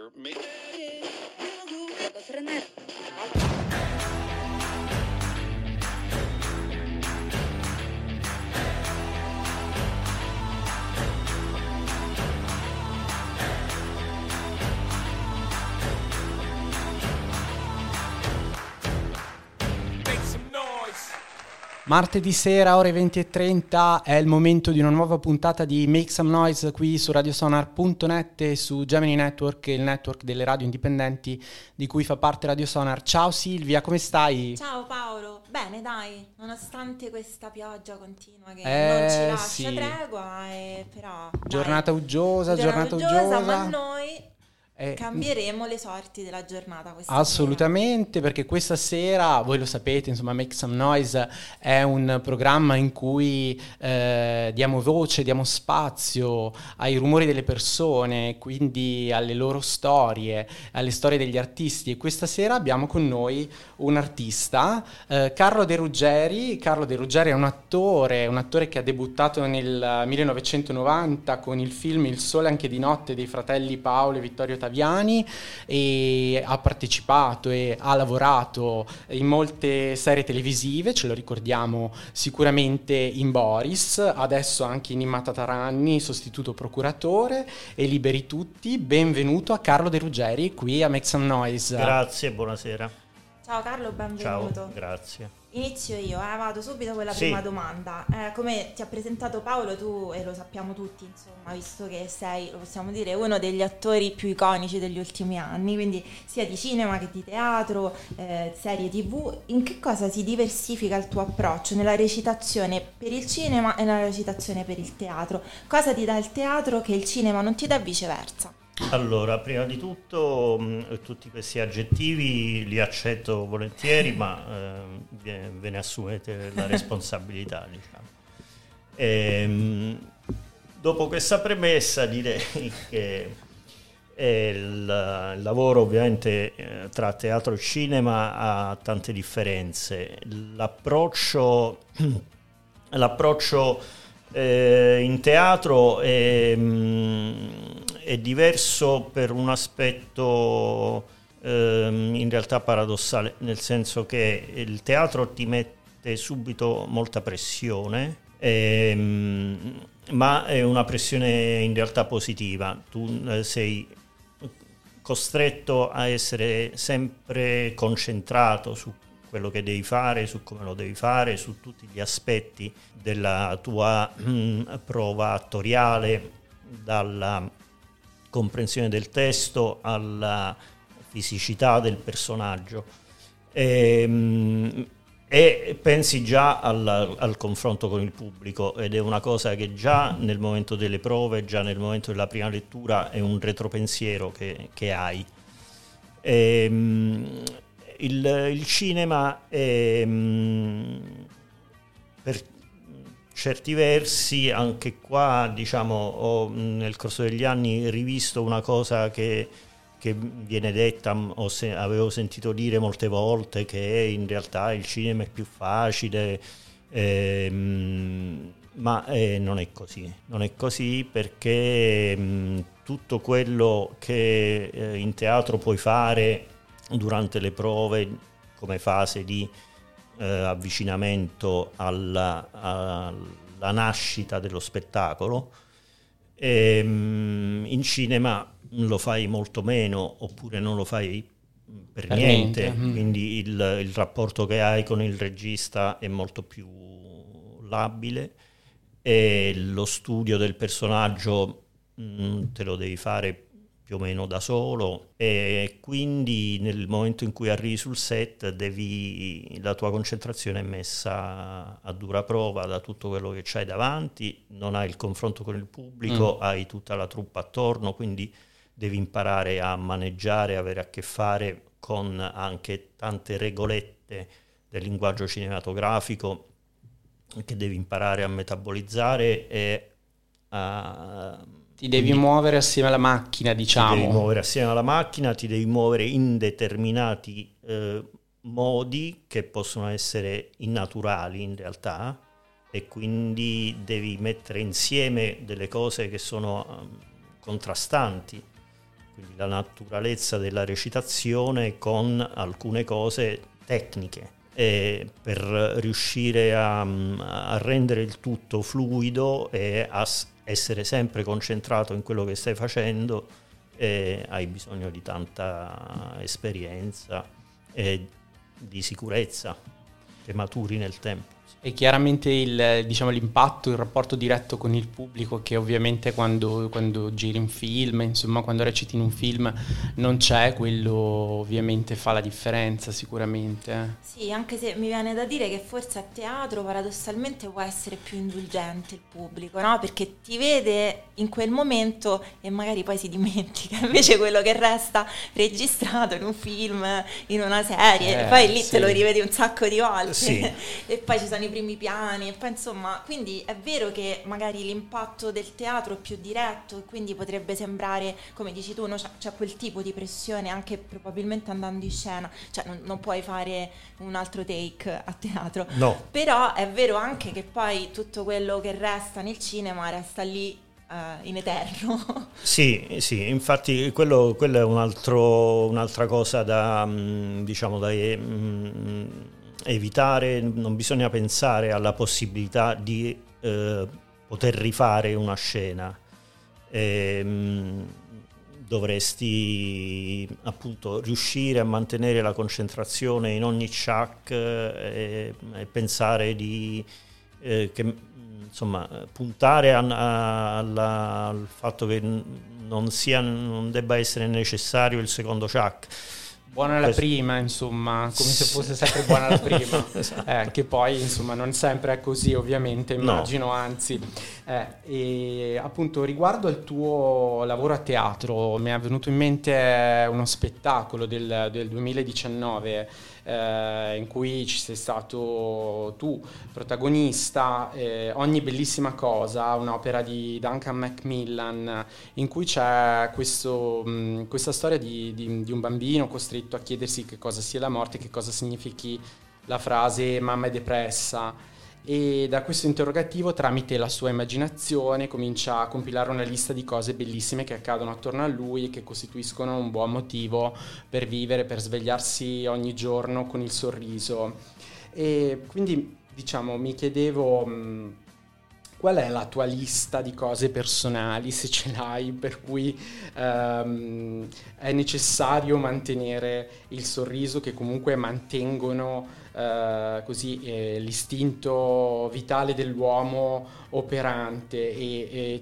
Martedì sera, ore 20:30, è il momento di una nuova puntata di Make Some Noise qui su radiosonar.net e su Gemini Network, il network delle radio indipendenti di cui fa parte Radio Sonar. Ciao Silvia, come stai? Ciao Paolo, bene dai, nonostante questa pioggia continua che non ci lascia tregua, però giornata dai, uggiosa, ma noi cambieremo le sorti della giornata questa assolutamente sera. Perché questa sera, voi lo sapete, insomma, Make Some Noise è un programma in cui diamo voce, diamo spazio ai rumori delle persone, quindi alle loro storie, alle storie degli artisti, e questa sera abbiamo con noi un artista, Carlo De Ruggeri. Carlo De Ruggeri è un attore che ha debuttato nel 1990 con il film Il sole anche di notte dei fratelli Paolo e Vittorio Taviani, e ha partecipato e ha lavorato in molte serie televisive, ce lo ricordiamo sicuramente in Boris, adesso anche in Immata Taranni, sostituto procuratore, e Liberi Tutti. Benvenuto a Carlo De Ruggeri qui a Make Some Noise. Grazie, buonasera. Ciao Carlo, benvenuto. Ciao, grazie. Inizio io, vado subito con la prima domanda. Come ti ha presentato Paolo, tu, e lo sappiamo tutti, insomma, visto che sei, lo possiamo dire, uno degli attori più iconici degli ultimi anni, quindi sia di cinema che di teatro, serie TV. In che cosa si diversifica il tuo approccio nella recitazione per il cinema e nella recitazione per il teatro? Cosa ti dà il teatro che il cinema non ti dà, viceversa? Allora, prima di tutto, tutti questi aggettivi li accetto volentieri, ma ve ne assumete la responsabilità, diciamo. Dopo questa premessa direi che il lavoro ovviamente tra teatro e cinema ha tante differenze. L'approccio in teatro è diverso per un aspetto in realtà paradossale, nel senso che il teatro ti mette subito molta pressione, ma è una pressione in realtà positiva. Tu sei costretto a essere sempre concentrato su quello che devi fare, su come lo devi fare, su tutti gli aspetti della tua prova attoriale, dalla comprensione del testo alla fisicità del personaggio, e pensi già al confronto con il pubblico, ed è una cosa che già nel momento delle prove, già nel momento della prima lettura, è un retropensiero che hai. Il cinema è, per certi versi, anche qua, diciamo, ho nel corso degli anni rivisto una cosa che viene detta, avevo sentito dire molte volte, che in realtà il cinema è più facile, ma non è così. Non è così, perché tutto quello che in teatro puoi fare durante le prove come fase di avvicinamento alla nascita dello spettacolo, in cinema lo fai molto meno, oppure non lo fai per niente. Quindi il rapporto che hai con il regista è molto più labile, e lo studio del personaggio te lo devi fare più o meno da solo, e quindi nel momento in cui arrivi sul set la tua concentrazione è messa a dura prova da tutto quello che c'hai davanti. Non hai il confronto con il pubblico, hai tutta la troupe attorno, quindi devi imparare a maneggiare, avere a che fare con anche tante regolette del linguaggio cinematografico che devi imparare a metabolizzare e ti devi muovere assieme alla macchina, diciamo. Ti devi muovere assieme alla macchina, ti devi muovere in determinati modi che possono essere innaturali in realtà, e quindi devi mettere insieme delle cose che sono contrastanti. quindi la naturalezza della recitazione con alcune cose tecniche, per riuscire a rendere il tutto fluido e a essere sempre concentrato in quello che stai facendo, hai bisogno di tanta esperienza e di sicurezza che maturi nel tempo. E chiaramente l'impatto, il rapporto diretto con il pubblico, che ovviamente quando giri un film, insomma quando reciti in un film non c'è, quello ovviamente fa la differenza sicuramente. Sì, anche se mi viene da dire che forse a teatro paradossalmente può essere più indulgente il pubblico, no? Perché ti vede in quel momento e magari poi si dimentica, invece quello che resta registrato in un film, in una serie, poi lì sì. te lo rivedi un sacco di volte, sì. E poi ci sono i primi piani, e poi insomma, quindi è vero che magari l'impatto del teatro è più diretto e quindi potrebbe sembrare, come dici tu, no? C'è quel tipo di pressione anche probabilmente andando in scena, cioè non puoi fare un altro take a teatro, No. Però è vero anche che poi tutto quello che resta nel cinema resta lì in eterno. Sì, infatti quello è un'altra cosa da evitare. Non bisogna pensare alla possibilità di poter rifare una scena. Dovresti appunto riuscire a mantenere la concentrazione in ogni chuck e pensare puntare al fatto che non debba essere necessario il secondo chuck. Buona la prima, insomma, come se fosse sempre buona la prima. Esatto. Che poi, insomma, non sempre è così, ovviamente, immagino, no. Anzi. E appunto, riguardo al tuo lavoro a teatro, mi è venuto in mente uno spettacolo del 2019 in cui ci sei stato tu, protagonista, Ogni bellissima cosa, un'opera di Duncan Macmillan, in cui c'è questa storia di un bambino costretto a chiedersi che cosa sia la morte, che cosa significhi la frase mamma è depressa, e da questo interrogativo, tramite la sua immaginazione, comincia a compilare una lista di cose bellissime che accadono attorno a lui e che costituiscono un buon motivo per vivere, per svegliarsi ogni giorno con il sorriso. E quindi, diciamo, mi chiedevo qual è la tua lista di cose personali, se ce l'hai, per cui è necessario mantenere il sorriso, che comunque mantengono l'istinto vitale dell'uomo operante e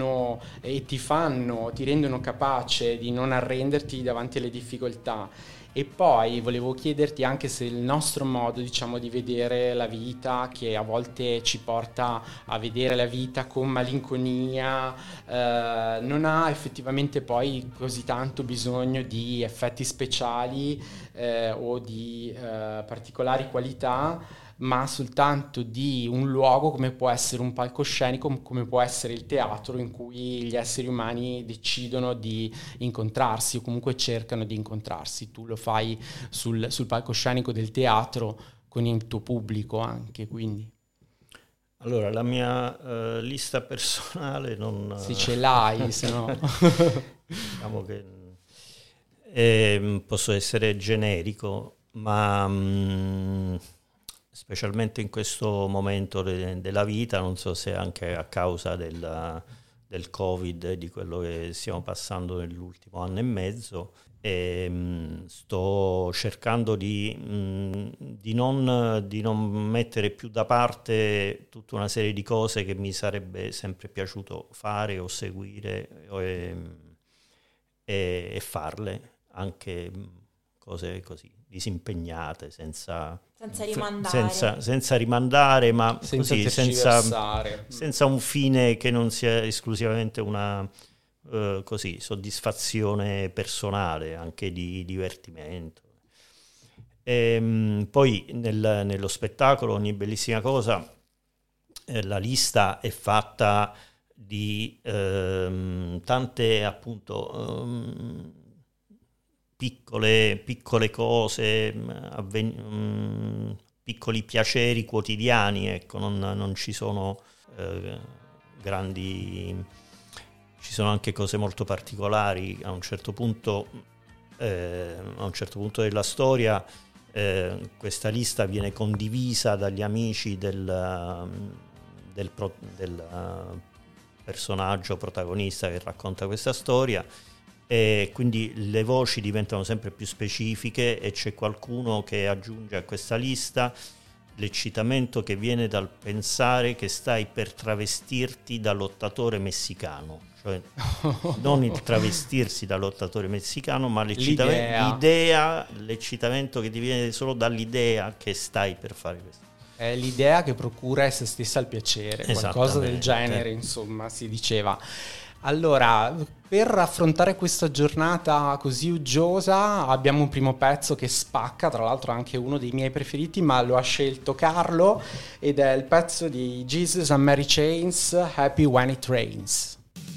ti rendono capace di non arrenderti davanti alle difficoltà. E poi volevo chiederti anche se il nostro modo, diciamo, di vedere la vita, che a volte ci porta a vedere la vita con malinconia, non ha effettivamente poi così tanto bisogno di effetti speciali o di particolari qualità, ma soltanto di un luogo come può essere un palcoscenico, come può essere il teatro, in cui gli esseri umani decidono di incontrarsi o comunque cercano di incontrarsi. Tu lo fai sul palcoscenico del teatro con il tuo pubblico anche, quindi. Allora, la mia lista personale non... Se ce l'hai, se no... Diciamo che posso essere generico, ma... specialmente in questo momento della vita, non so se anche a causa del Covid, di quello che stiamo passando nell'ultimo anno e mezzo, sto cercando di non mettere più da parte tutta una serie di cose che mi sarebbe sempre piaciuto fare o seguire e farle, anche cose così disimpegnate, senza rimandare, ma senza un fine che non sia esclusivamente una soddisfazione personale, anche di divertimento. Poi nello spettacolo Ogni bellissima cosa, la lista è fatta di tante appunto piccole cose, piccoli piaceri quotidiani, ecco, non ci sono grandi ci sono anche cose molto particolari. A un certo punto della storia questa lista viene condivisa dagli amici del personaggio protagonista che racconta questa storia, e quindi le voci diventano sempre più specifiche e c'è qualcuno che aggiunge a questa lista l'eccitamento che viene dal pensare che stai per travestirti da lottatore messicano, cioè non il travestirsi da lottatore messicano, ma l'eccitamento che ti viene solo dall'idea che stai per fare questo. È l'idea che procura a se stessa il piacere, qualcosa del genere, insomma, si diceva. Allora, per affrontare questa giornata così uggiosa abbiamo un primo pezzo che spacca, tra l'altro anche uno dei miei preferiti, ma lo ha scelto Carlo, ed è il pezzo di Jesus and Mary Chains, Happy When It Rains.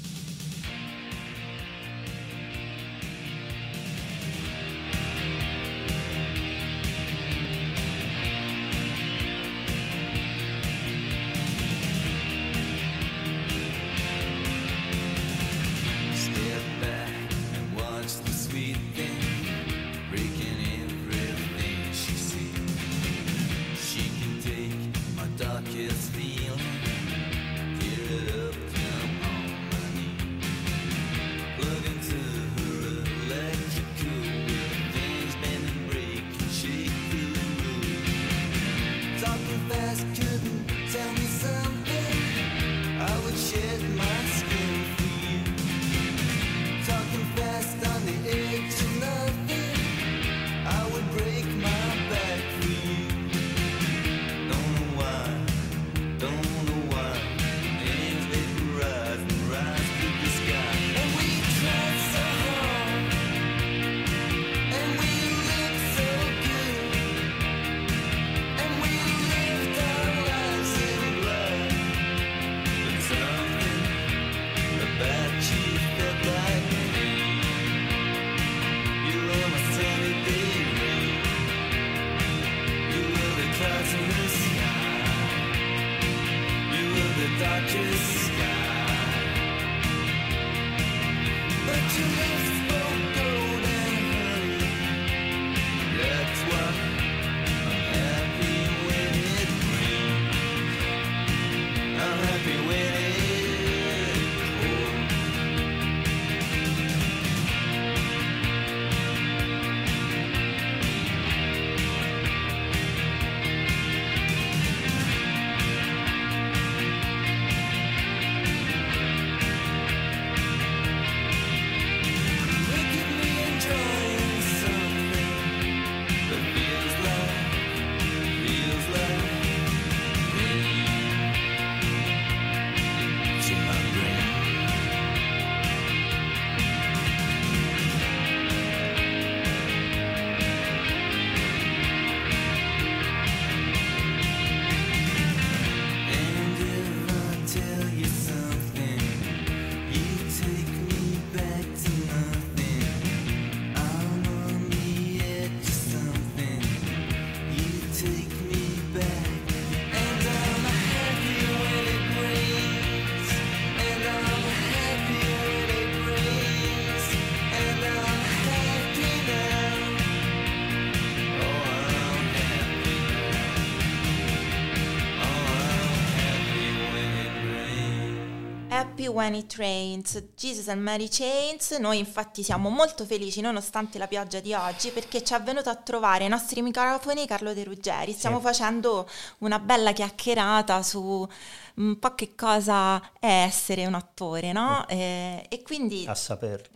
Happy When It Rains, Jesus and Mary Chains. Noi infatti siamo molto felici nonostante la pioggia di oggi, perché ci è venuto a trovare ai nostri microfoni Carlo De Ruggeri. Stiamo facendo una bella chiacchierata su un po' che cosa è essere un attore, no? E quindi a saperlo.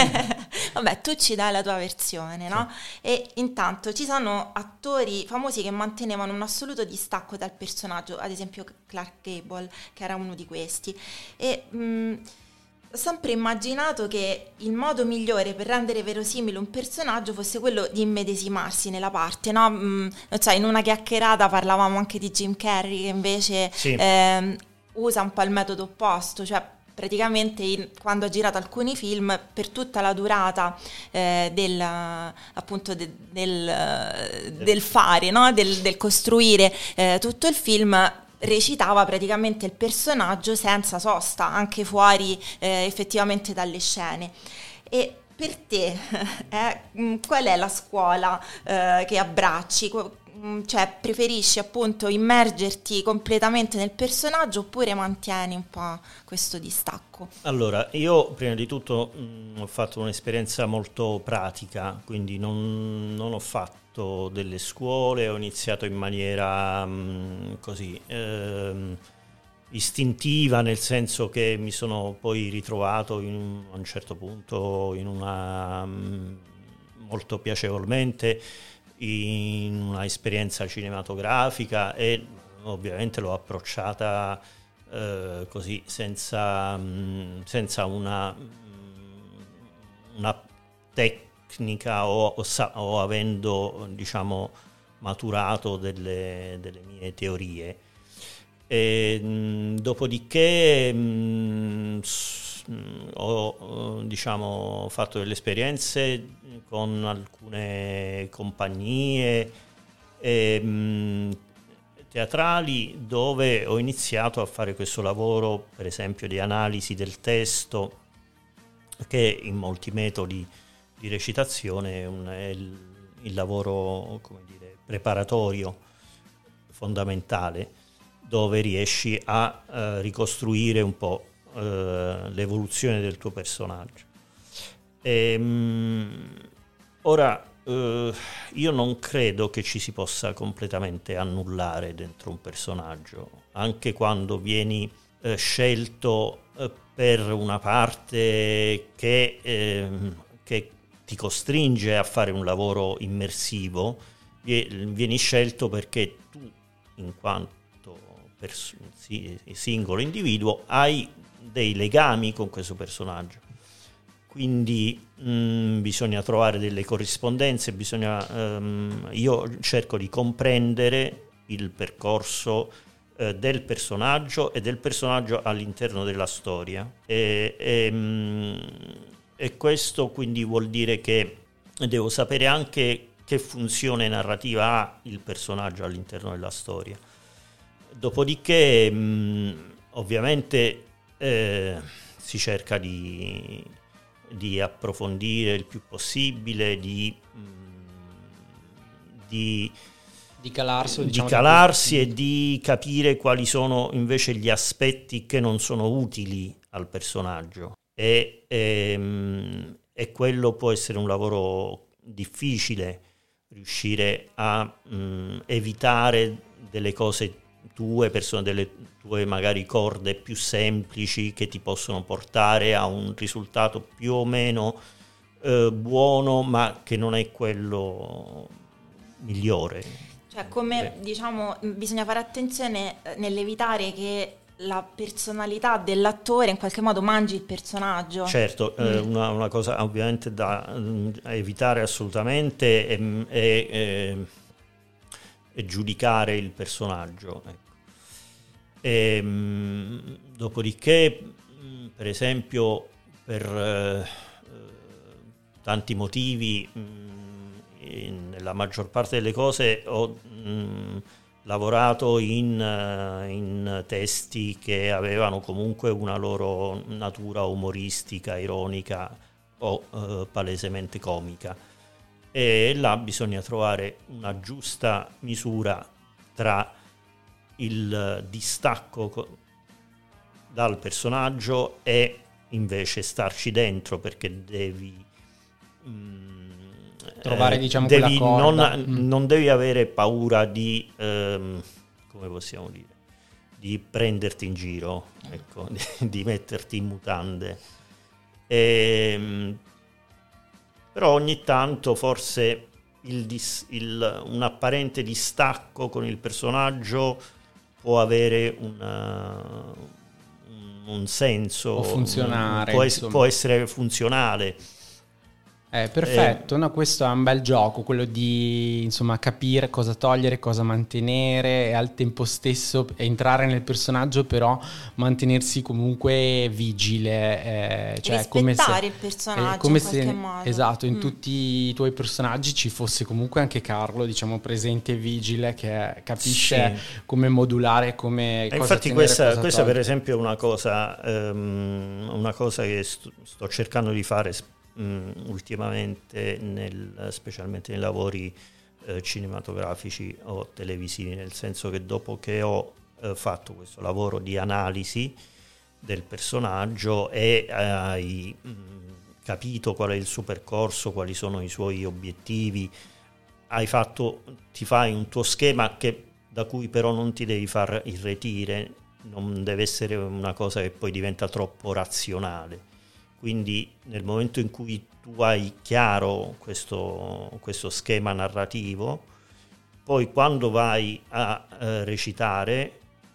Vabbè, tu ci dai la tua versione, no? Sì. E intanto ci sono attori famosi che mantenevano un assoluto distacco dal personaggio, ad esempio Clark Gable, che era uno di questi. E ho sempre immaginato che il modo migliore per rendere verosimile un personaggio fosse quello di immedesimarsi nella parte, no? Cioè, in una chiacchierata parlavamo anche di Jim Carrey, che invece usa un po' il metodo opposto, cioè praticamente quando ha girato alcuni film, per tutta la durata del fare, no? del costruire tutto il film, recitava praticamente il personaggio senza sosta, anche fuori effettivamente dalle scene. E per te qual è la scuola che abbracci? Cioè, preferisci appunto immergerti completamente nel personaggio oppure mantieni un po' questo distacco? Allora, io prima di tutto ho fatto un'esperienza molto pratica, quindi non ho fatto delle scuole, ho iniziato in maniera così istintiva, nel senso che mi sono poi ritrovato a un certo punto molto piacevolmente in una esperienza cinematografica e ovviamente l'ho approcciata così senza una tecnica o avendo, diciamo, maturato delle mie teorie. Dopodiché ho diciamo fatto delle esperienze con alcune compagnie teatrali dove ho iniziato a fare questo lavoro, per esempio, di analisi del testo, che in molti metodi di recitazione è il lavoro, come dire, preparatorio fondamentale, dove riesci a ricostruire un po' l'evoluzione del tuo personaggio. Ora, io non credo che ci si possa completamente annullare dentro un personaggio, anche quando vieni scelto per una parte che ti costringe a fare un lavoro immersivo, vieni scelto perché tu, in quanto singolo individuo, hai dei legami con questo personaggio, quindi bisogna trovare delle corrispondenze, io cerco di comprendere il percorso del personaggio e del personaggio all'interno della storia e questo quindi vuol dire che devo sapere anche che funzione narrativa ha il personaggio all'interno della storia. Dopodiché ovviamente si cerca di approfondire il più possibile, di calarsi e di capire quali sono invece gli aspetti che non sono utili al personaggio e quello può essere un lavoro difficile, riuscire a evitare delle cose delle tue magari corde più semplici che ti possono portare a un risultato più o meno buono, ma che non è quello migliore. Cioè, come diciamo, bisogna fare attenzione nell'evitare che la personalità dell'attore in qualche modo mangi il personaggio. Certo, una cosa ovviamente da evitare assolutamente è giudicare il personaggio. Ecco. Dopodiché, per esempio, per tanti motivi, nella maggior parte delle cose ho lavorato in testi che avevano comunque una loro natura umoristica, ironica o palesemente comica. E là bisogna trovare una giusta misura tra il distacco dal personaggio e invece starci dentro, perché devi trovare, diciamo, quella corda. Non devi avere paura di come possiamo dire, di prenderti in giro, ecco, di metterti in mutande. Però ogni tanto forse un apparente distacco con il personaggio può avere un senso, può funzionare, può essere funzionale. Perfetto, no, questo è un bel gioco, quello di insomma capire cosa togliere, cosa mantenere e al tempo stesso entrare nel personaggio, però mantenersi comunque vigile, cioè rispettare il personaggio come in qualche modo. Esatto, in tutti i tuoi personaggi ci fosse comunque anche Carlo, diciamo, presente e vigile, che capisce come modulare, come cosa infatti tenere, questa per esempio è una cosa che sto cercando di fare ultimamente, specialmente nei lavori cinematografici o televisivi, nel senso che dopo che ho fatto questo lavoro di analisi del personaggio e hai capito qual è il suo percorso, quali sono i suoi obiettivi, ti fai un tuo schema da cui però non ti devi far irretire, non deve essere una cosa che poi diventa troppo razionale. Quindi nel momento in cui tu hai chiaro questo schema narrativo, poi quando vai a recitare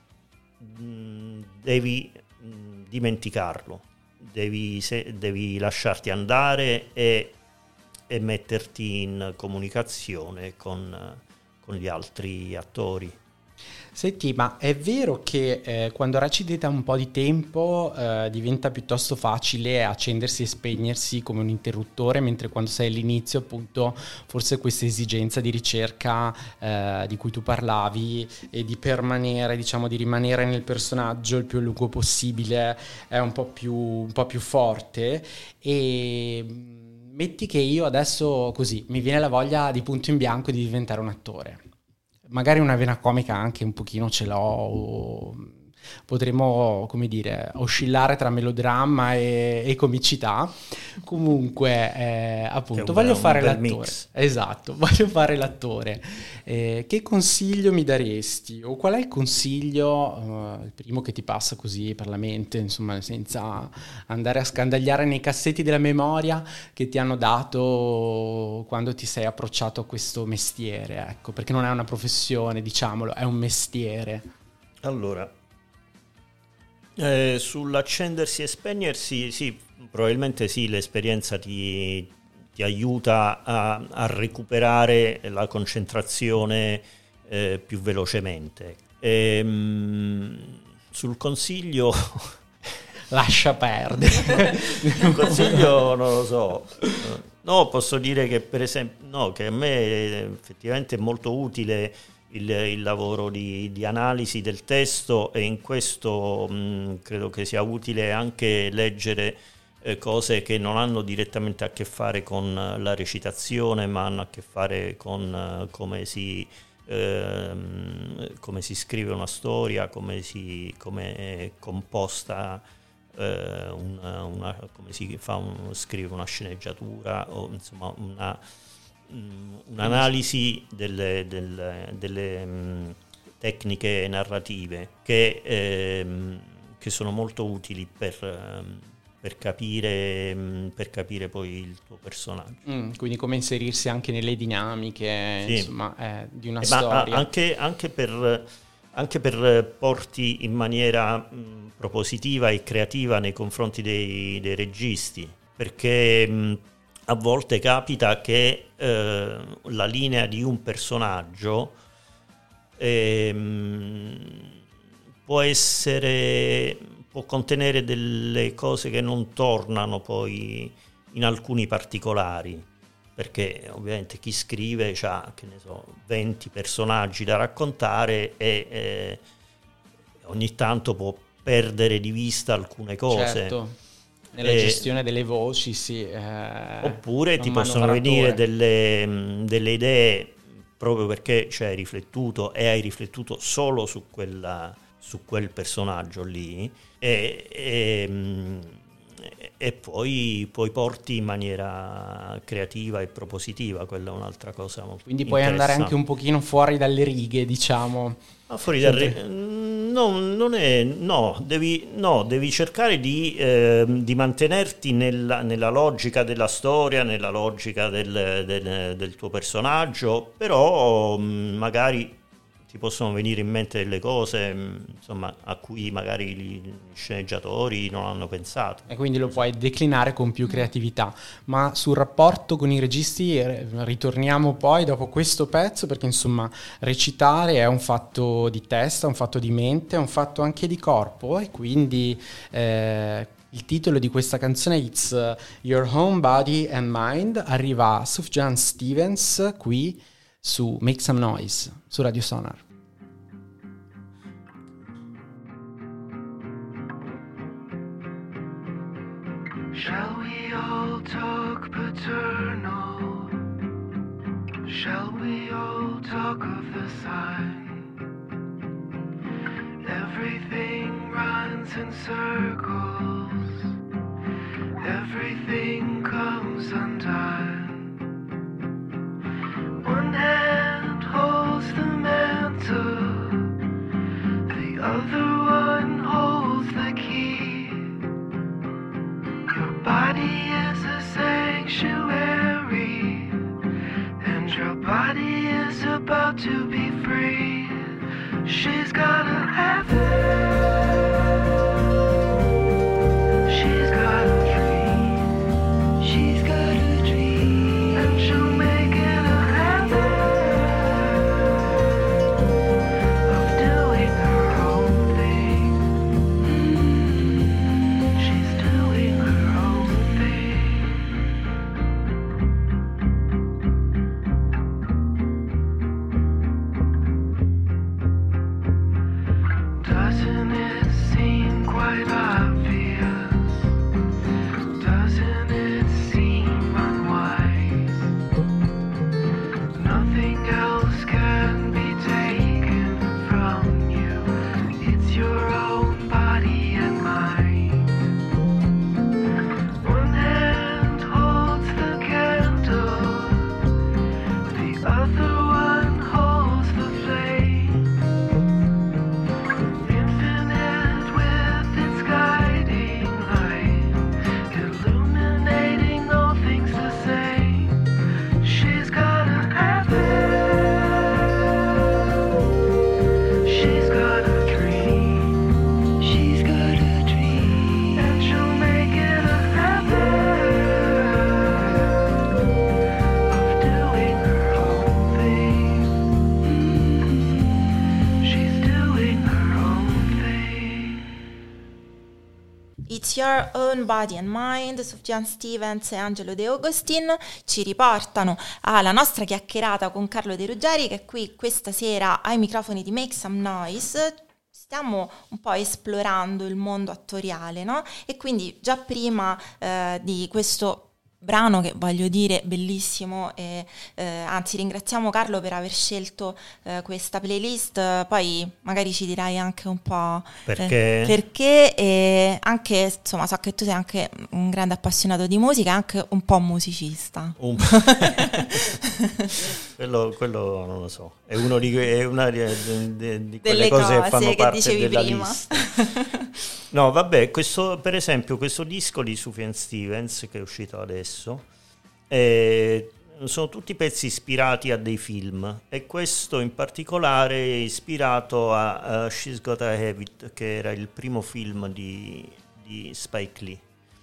devi dimenticarlo, devi lasciarti andare e metterti in comunicazione con gli altri attori. Senti, ma è vero che quando reciti da un po' di tempo diventa piuttosto facile accendersi e spegnersi come un interruttore, mentre quando sei all'inizio, appunto, forse questa esigenza di ricerca di cui tu parlavi e di permanere, diciamo, di rimanere nel personaggio il più a lungo possibile è un po' più forte. E metti che io adesso così mi viene la voglia di punto in bianco di diventare un attore. Magari una vena comica anche un pochino ce l'ho, potremmo, come dire, oscillare tra melodramma e comicità. Comunque, appunto, voglio fare l'attore. Mix. Esatto, voglio fare l'attore. Che consiglio mi daresti? O qual è il consiglio, il primo che ti passa così per la mente, insomma, senza andare a scandagliare nei cassetti della memoria, che ti hanno dato quando ti sei approcciato a questo mestiere? Ecco, perché non è una professione, diciamolo, è un mestiere. Allora, sull'accendersi e spegnersi, sì, probabilmente sì, l'esperienza ti aiuta a recuperare la concentrazione più velocemente. Sul consiglio lascia perdere. il consiglio non lo so. No, posso dire che per esempio che a me effettivamente è molto utile il lavoro di analisi del testo, e in questo credo che sia utile anche leggere cose che non hanno direttamente a che fare con la recitazione, ma hanno a che fare con come si scrive una storia, come è composta, come si fa scrive una sceneggiatura, o insomma un'analisi delle tecniche narrative che sono molto utili per capire poi il tuo personaggio. Quindi come inserirsi anche nelle dinamiche, sì, insomma, di una storia. Anche per porti in maniera propositiva e creativa nei confronti dei registi, perché a volte capita che la linea di un personaggio può contenere delle cose che non tornano poi in alcuni particolari, perché ovviamente chi scrive ha, 20 personaggi da raccontare e ogni tanto può perdere di vista alcune cose. Certo, nella gestione delle voci, sì. Oppure ti possono venire delle idee proprio perché ci hai riflettuto e hai riflettuto solo su quel personaggio lì, e poi porti in maniera creativa e propositiva. Quella è un'altra cosa molto quindi puoi andare anche un pochino fuori dalle righe, diciamo. Ma fuori dalle devi cercare di mantenerti nella logica della storia, nella logica del tuo personaggio, però magari ti possono venire in mente delle cose, insomma, a cui magari gli sceneggiatori non hanno pensato. E quindi lo puoi declinare con più creatività. Ma sul rapporto con i registi ritorniamo poi dopo questo pezzo, perché insomma recitare è un fatto di testa, un fatto di mente, è un fatto anche di corpo, e quindi il titolo di questa canzone, It's Your Own Body and Mind, arriva Sufjan Stevens qui su Make Some Noise, su Radio Sonar. Shall we all talk paternal? Shall we all talk of the sign? Everything runs in circles. Everything comes undone. One hand holds the mantle, the other one holds the key. Your body is a sanctuary, and your body is about to be free. She's gotta have it. She's got a dream. She's got a dream, and she'll make it a habit of doing her own thing. She's doing her own thing. Doesn't it seem quite obvious? Doesn't it seem unwise? Nothing else can be taken from you. It's your own body and mind. One hand holds the candle, the other one holds the flame. Infinite with its guiding light, illuminating all things the same. She's gotta have it. She's got a dream. She's got a dream, and she'll make it a habit of doing her own thing. She's doing her own thing. It's Your Own Body and Mind, Sufjan Stevens e Angelo De Agustin ci riportano alla nostra chiacchierata con Carlo De Ruggeri, che è qui questa sera ai microfoni di Make Some Noise. Stiamo un po' esplorando il mondo attoriale, no? E quindi già prima di questo brano, che voglio dire bellissimo, e anzi ringraziamo Carlo per aver scelto questa playlist, poi magari ci dirai anche un po' perché, e anche, insomma, so che tu sei anche un grande appassionato di musica e anche un po' musicista. Quello non lo so, è una di Delle quelle cose che fanno che parte dicevi della prima. lista. No, vabbè, per esempio questo disco di Sufjan Stevens che è uscito adesso, sono tutti pezzi ispirati a dei film, e questo in particolare è ispirato a She's Gotta Have It, che era il primo film di Spike Lee.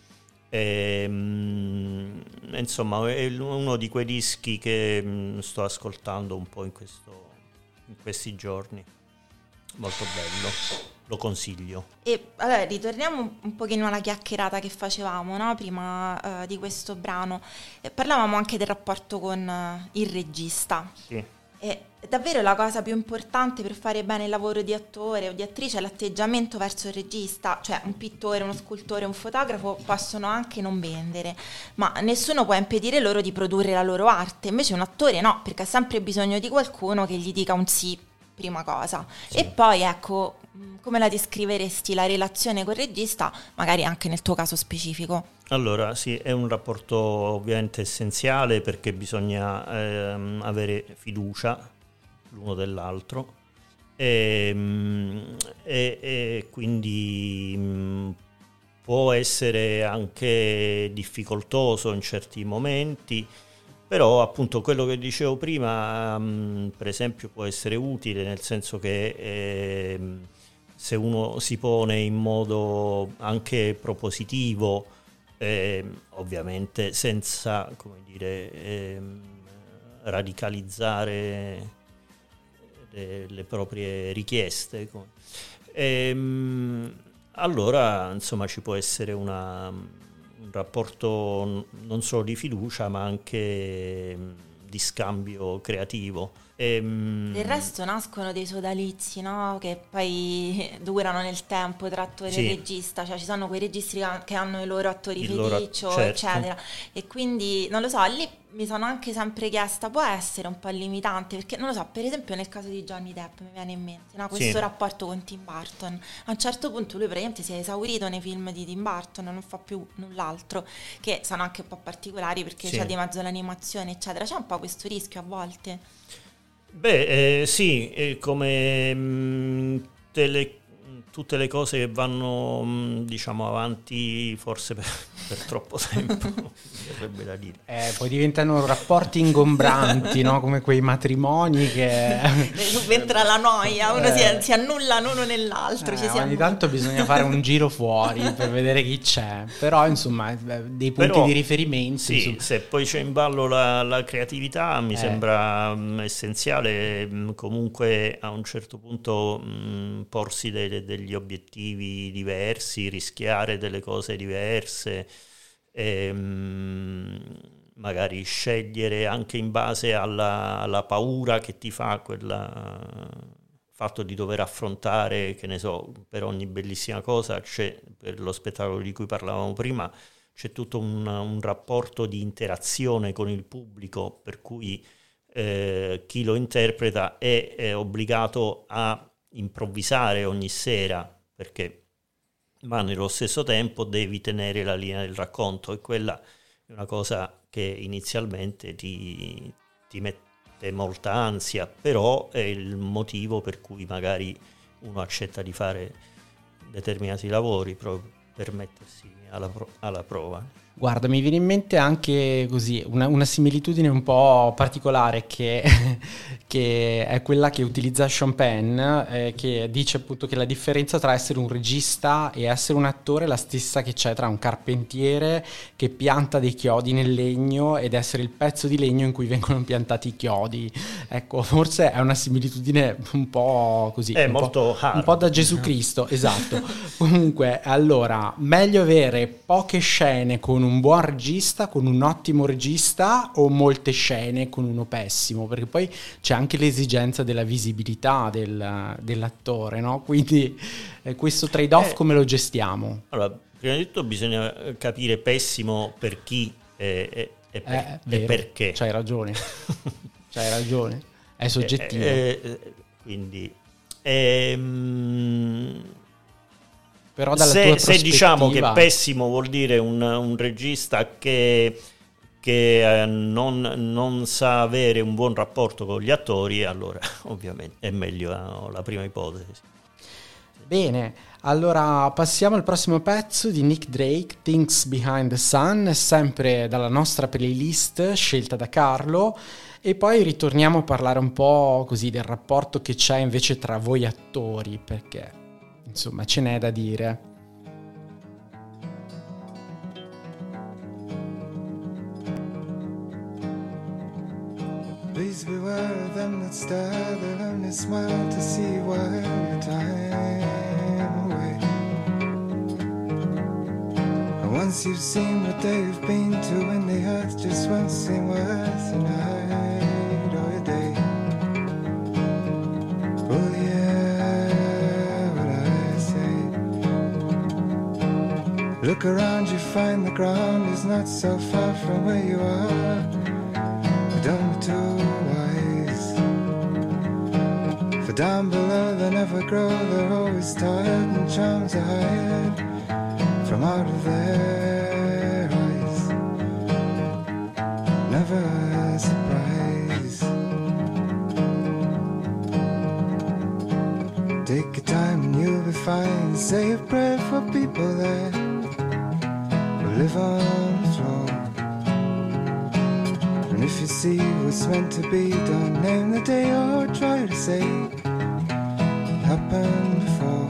Insomma, è uno di quei dischi che sto ascoltando un po' in questi giorni. Molto bello, lo consiglio. E allora ritorniamo un pochino alla chiacchierata che facevamo, no? Prima di questo brano. Parlavamo anche del rapporto con il regista. Sì. E davvero la cosa più importante per fare bene il lavoro di attore o di attrice è l'atteggiamento verso il regista. Cioè un pittore, uno scultore, un fotografo possono anche non vendere, ma nessuno può impedire loro di produrre la loro arte. Invece un attore no, perché ha sempre bisogno di qualcuno che gli dica un sì, prima cosa. Sì. E poi ecco, come la descriveresti la relazione col regista, magari anche nel tuo caso specifico? Allora sì, è un rapporto ovviamente essenziale, perché bisogna avere fiducia l'uno dell'altro, e quindi può essere anche difficoltoso in certi momenti, Però appunto quello che dicevo prima, per esempio, può essere utile, nel senso che se uno si pone in modo anche propositivo, ovviamente senza, come dire, radicalizzare le proprie richieste, allora insomma ci può essere un rapporto non solo di fiducia ma anche di scambio creativo. Del resto nascono dei sodalizi, no? Che poi durano nel tempo tra attore e regista, cioè ci sono quei registri che hanno i loro attori feticcio, certo, eccetera, e quindi non lo so, lì mi sono anche sempre chiesta, può essere un po' limitante, perché non lo so, per esempio nel caso di Johnny Depp mi viene in mente, no? Questo rapporto con Tim Burton, a un certo punto lui praticamente si è esaurito nei film di Tim Burton, non fa più null'altro, che sono anche un po' particolari perché c'è di mezzo l'animazione, eccetera, c'è un po' questo rischio a volte. Beh, sì, come tutte le cose che vanno, diciamo, avanti forse per troppo tempo, sarebbe da dire. Poi diventano rapporti ingombranti, no? Come quei matrimoni che... Subentra la noia, uno si annullano uno nell'altro. Ogni tanto bisogna fare un giro fuori per vedere chi c'è, però insomma dei punti di riferimento. Sì, insomma. Se poi c'è in ballo la creatività mi sembra essenziale comunque a un certo punto porsi degli obiettivi diversi, rischiare delle cose diverse, magari scegliere anche in base alla paura che ti fa quel fatto di dover affrontare, che ne so, per ogni bellissima cosa c'è, per lo spettacolo di cui parlavamo prima, c'è tutto un rapporto di interazione con il pubblico, per cui chi lo interpreta è obbligato a improvvisare ogni sera, ma nello stesso tempo devi tenere la linea del racconto, e quella è una cosa che inizialmente ti mette molta ansia, però è il motivo per cui magari uno accetta di fare determinati lavori proprio per mettersi alla prova. Guarda, mi viene in mente anche così una similitudine un po' particolare che è quella che utilizza Sean Penn, che dice appunto che la differenza tra essere un regista e essere un attore è la stessa che c'è tra un carpentiere che pianta dei chiodi nel legno ed essere il pezzo di legno in cui vengono piantati i chiodi. Ecco, forse è una similitudine un po' così, è molto hard, un po' da Gesù Cristo, esatto. Comunque, allora, meglio avere poche scene con un buon regista, con un ottimo regista, o molte scene con uno pessimo? Perché poi c'è anche l'esigenza della visibilità dell'attore, no? Quindi questo trade-off come lo gestiamo? Allora, prima di tutto bisogna capire pessimo per chi e perché. C'hai ragione, è soggettivo. Quindi... Però dalla tua prospettiva... Se diciamo che pessimo vuol dire un regista che non sa avere un buon rapporto con gli attori, allora ovviamente è meglio la prima ipotesi. Bene, allora passiamo al prossimo pezzo di Nick Drake, Things Behind the Sun, sempre dalla nostra playlist scelta da Carlo, e poi ritorniamo a parlare un po' così del rapporto che c'è invece tra voi attori, perché insomma ce n'è da dire. Please beware of them that stare, they'll only smile to see you while time away. And once you've seen what they've been to, and the earth just won't seem worth a night or a day. Oh yeah, what I say. Look around, you find the ground is not so far from where you are. Don't be too wise, for down below they never grow, they're always tired, and charms are hired from out of their eyes. Never a surprise. Take your time and you'll be fine. Say a prayer for people that will live on the floor. And if you see what's meant to be, don't name the day or try to say it happened before.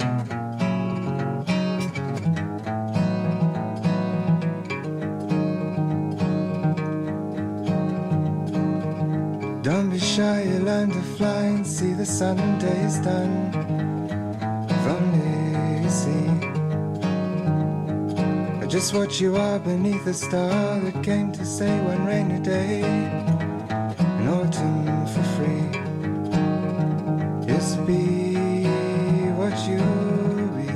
Don't be shy, you learn to fly and see the Sunday's done. If only you see just what you are beneath a star that came to say one rainy day in autumn for free. Just be what you be.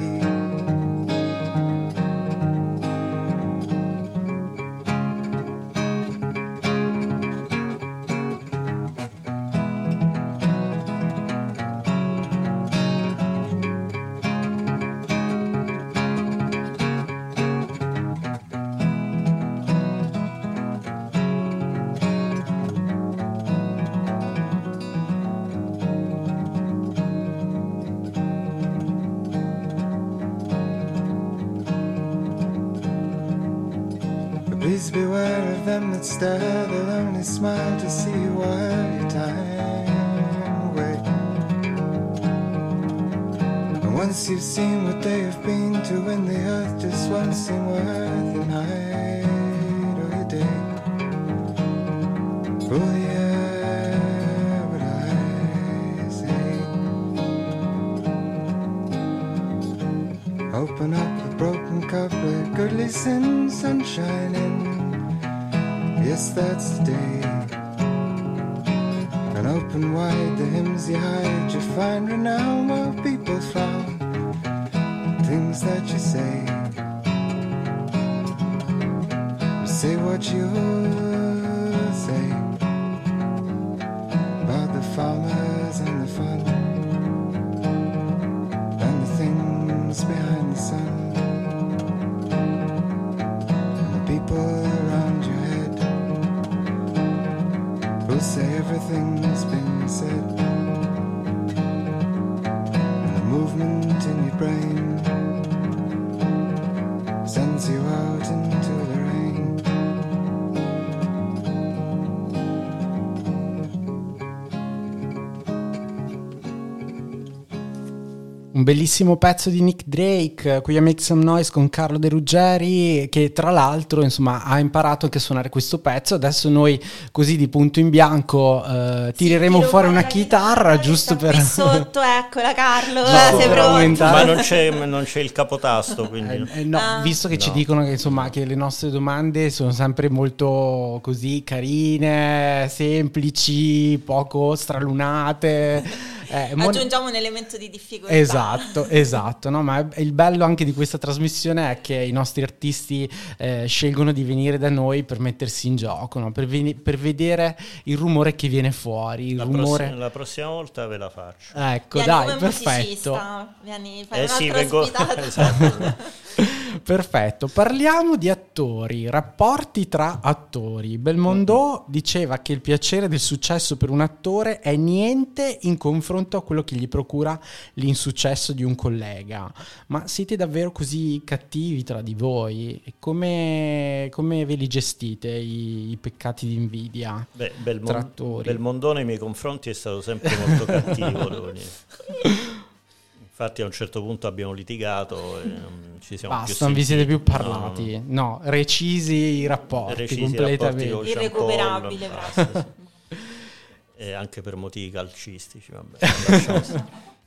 Please beware of them that stare, they'll only smile to see you while your time away. And once you've seen what they have been to win the earth, just won't seem worth the night or your day. Oh yeah, what I say. Open up a broken cup, let goodly sin sunshine in. Yes, that's the day. And open wide the hymns you hide, you find renown while people frown. Things that you say, say what you say about the farmers and the fun and the things behind the sun and the people around your head who'll say everything's been said, and the movement in your brain sends you out into the rain. Un bellissimo pezzo di Nick Drake qui a Make Some Noise con Carlo De Ruggeri, che tra l'altro insomma ha imparato anche a suonare questo pezzo. Adesso noi così di punto in bianco tireremo fuori una chitarra giusto per sotto, eccola Carlo, giusto sei per pronto? aumentare. Ma non c'è il capotasto, quindi No, visto che ci dicono che insomma che le nostre domande sono sempre molto così carine, semplici, poco stralunate. Aggiungiamo un elemento di difficoltà. Esatto, no? Ma il bello anche di questa trasmissione è che i nostri artisti scelgono di venire da noi per mettersi in gioco, no? Per vedere il rumore che viene fuori. La prossima volta ve la faccio. Ecco, vieni, dai, come perfetto. Vieni, fai un'altra ospitata. Esatto. Perfetto, parliamo di attori, rapporti tra attori. Belmondo diceva che il piacere del successo per un attore è niente in confronto a quello che gli procura l'insuccesso di un collega. Ma siete davvero così cattivi tra di voi? E come ve li gestite i peccati di invidia tra attori? Belmondo nei miei confronti è stato sempre molto cattivo, devo dire. Infatti a un certo punto abbiamo litigato e non ci siamo più sentiti. Non vi siete più parlati. No, recisi i rapporti completamente. Irrecuperabile proprio. E anche per motivi calcistici, vabbè.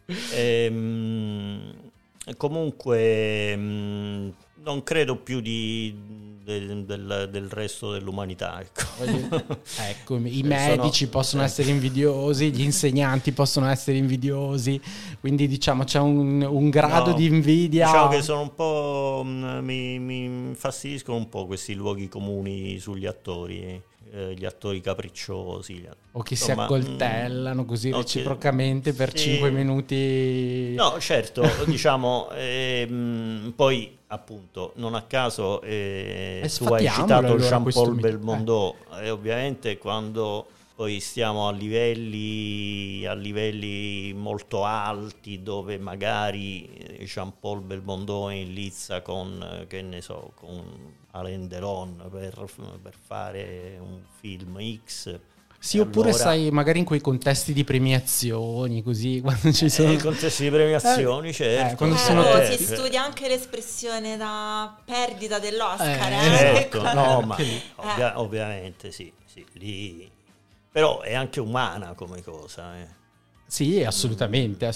Comunque non credo più del resto dell'umanità, ecco, i medici possono essere invidiosi, gli insegnanti possono essere invidiosi, quindi diciamo c'è un grado di invidia. Diciamo che sono un po' mi infastidiscono un po' questi luoghi comuni sugli attori, gli attori capricciosi o che si accoltellano così reciprocamente per 5 minuti. No, certo, diciamo poi appunto non a caso tu hai citato Jean-Paul Belmondo, e ovviamente quando poi stiamo a livelli molto alti, dove magari Jean-Paul Belmondo in lizza con, che ne so, con Alain Delon per fare un film X. Sì, oppure allora, sai, magari in quei contesti di premiazioni, così, quando ci sono... I contesti di premiazioni, certo. Quando si studia anche l'espressione da perdita dell'Oscar. Certo, no, ma ovviamente sì, lì... Però è anche umana come cosa, Sì, assolutamente.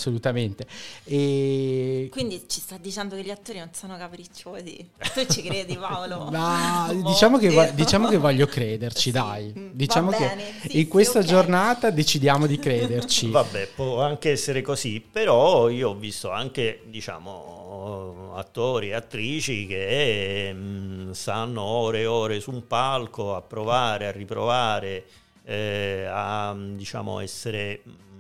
E... Quindi ci sta dicendo che gli attori non sono capricciosi. Tu ci credi, Paolo? No, diciamo che voglio crederci, sì, dai. Diciamo che in questa giornata decidiamo di crederci. Vabbè, può anche essere così, però io ho visto anche, diciamo, attori e attrici che stanno ore e ore su un palco a provare, a riprovare, a, diciamo, essere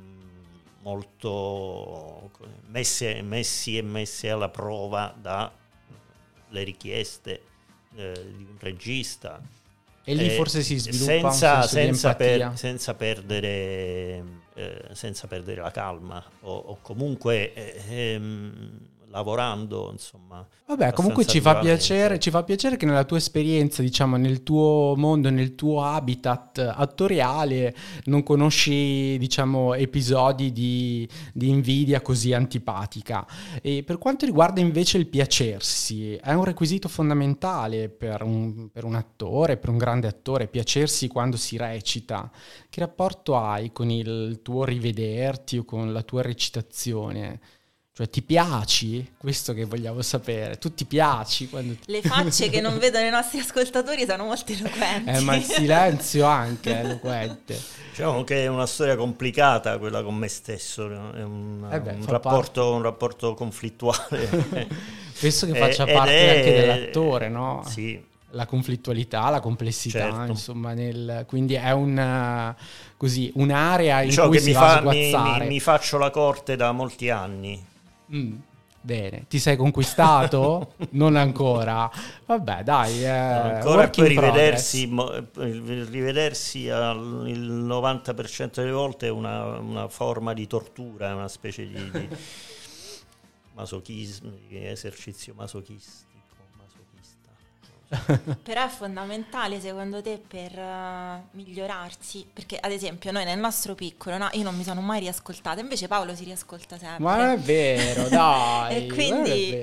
molto messi alla prova dalle richieste di un regista, e lì forse si sviluppa senza perdere la calma o comunque lavorando, insomma. Vabbè, comunque ci fa piacere che nella tua esperienza, diciamo, nel tuo mondo, nel tuo habitat attoriale, non conosci, diciamo, episodi di invidia così antipatica. E per quanto riguarda invece il piacersi, è un requisito fondamentale per un attore, per un grande attore, piacersi quando si recita. Che rapporto hai con il tuo rivederti o con la tua recitazione? Cioè, ti piaci? Questo che vogliamo sapere. Tu ti piaci? Quando... Le facce che non vedono i nostri ascoltatori sono molto eloquenti. Ma il silenzio anche è eloquente. Diciamo che è una storia complicata quella con me stesso, è un rapporto conflittuale. Penso che faccia parte anche dell'attore, no? Sì. La conflittualità, la complessità, certo. Insomma, quindi è un'area in cui si va a sguazzare. Mi faccio la corte da molti anni. Bene, ti sei conquistato? Non ancora. Vabbè, dai, ancora poi rivedersi il 90% delle volte è una forma di tortura, è una specie di masochismo, di esercizio masochistico. Però è fondamentale secondo te per migliorarsi, perché ad esempio noi nel nostro piccolo, no, io non mi sono mai riascoltata, invece Paolo si riascolta sempre. Ma non è vero, dai. E quindi